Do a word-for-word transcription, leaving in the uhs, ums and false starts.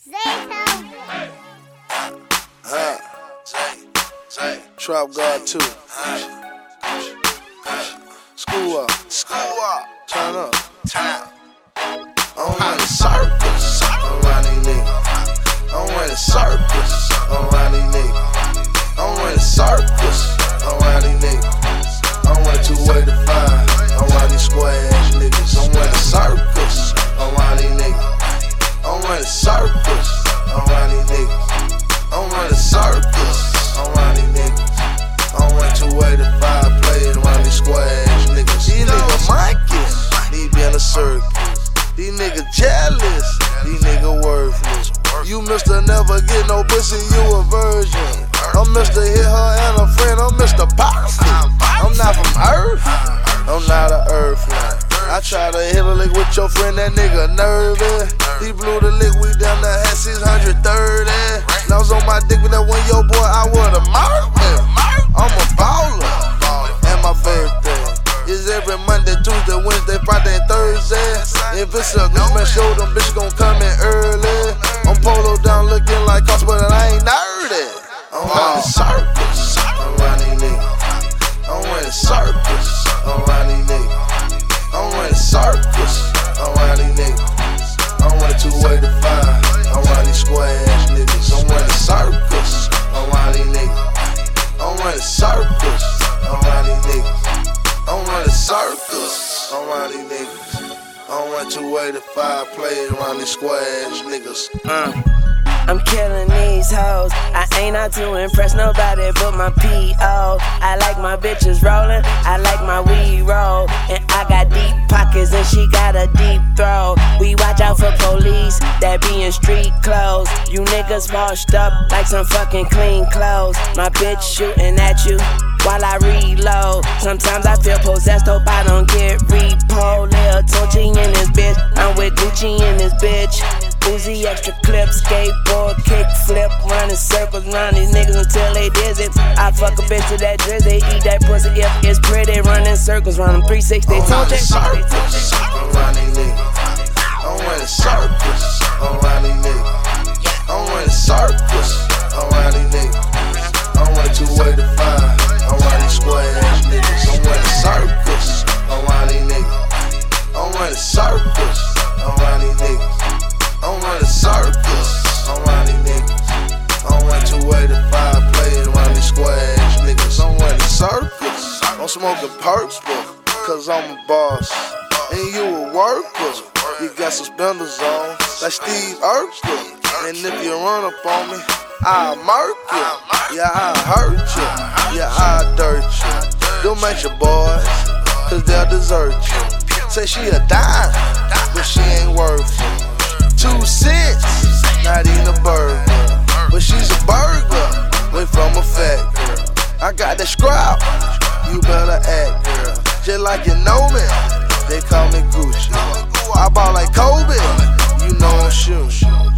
Huh. Trap God too. School up. School up. Turn up. Turn. I'm running circles around these niggas. I'm running circles around these niggas. I'm running circles around these niggas. I'm running two way to five around these square ass niggas. I'm running circles around these niggas. I'm running circles around these niggas. I'm running circles around these niggas. I'm running two way to five playing around these square ass niggas. These niggas monkeys, need be in a circle. These niggas jealous, these niggas worthless. You Mister Never Get No Pussy, you a virgin. I'm Mister Hit Her and a friend, I'm Mister Poxy. I'm not from Earth, I'm not a earthling. I try to hit a lick with your friend, that nigga nervous. He blew the lick, we down there had six hundred thirty. Now I was on my dick with that one, yo boy, I would've murked him. I'm a baller, and my birthday is every Monday, Tuesday, Wednesday, Friday, and Thursday. If it's a good man show, them bitches gon' come in early. I'm polo down looking like cost, but I ain't nerdy. I'm running circles around these niggas. I'm running circles around these niggas. I'm running circles around these niggas. I'm running two way to five around these square ass niggas. I'm running circles around these niggas. I'm running circles around these niggas. I'm running circles around these niggas. I'm running two way to five playing around these square ass niggas. Uh. I'm killing these hoes. I ain't out to impress nobody but my P O. I like my bitches rolling, I like my weed roll. And I got deep pockets and she got a deep throat. We watch out for police that be in street clothes. You niggas washed up like some fucking clean clothes. My bitch shooting at you while I reload. Sometimes I feel possessed, hope I don't get repo. Lil Tunechi in this bitch, I'm with Gucci in this bitch. Uzi extra clip, skateboard, kick flip, running circles round these niggas until they dizzy. I fuck a bitch to that drizzy, eat that pussy if it's pretty, running circles round them three sixty. I'm running circles around these niggas. I'm running circles around these niggas. I'm running circles around these niggas. I'm running two way to five around these square ass niggas. I'm running circles around these niggas. I'm running circles around these niggas. I'm running circles around these niggas. I'm running two way to five playing around these square ass niggas. I'm running circles. I'm smoking perks, cause I'm a boss. And you a worker. You got suspenders on, like Steve Urkel. And if you run up on me, I'll murk you. Yeah, I'll hurt you. Yeah, I'll dirt you. Don't make your boys, cause they'll desert you. Say she a dime, but she ain't worth it. Two cents, not eating a burger, but she's a burger, way from a fat girl. I got that scrap, you better act, girl. Just like you know me, they call me Gucci. I ball like Kobe, you know I'm shooting.